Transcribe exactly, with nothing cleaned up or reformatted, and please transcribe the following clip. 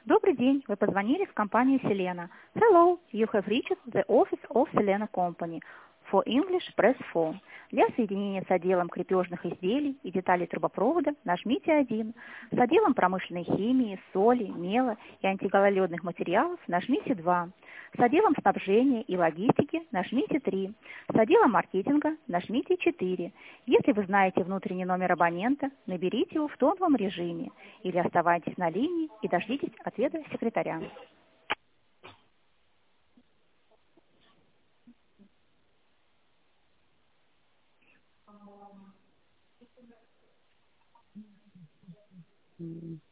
Добрый день, вы позвонили в компанию Selena. Hello, you have reached the office of Selena Company. For English, press four. Для соединения с отделом крепежных изделий и деталей трубопровода нажмите один. С отделом промышленной химии, соли, мела и антигололедных материалов нажмите два. С отделом снабжения и логистики нажмите три. С отделом маркетинга нажмите четыре. Если вы знаете внутренний номер абонента, наберите его в тоновом режиме или оставайтесь на линии и дождитесь ответа секретаря. М.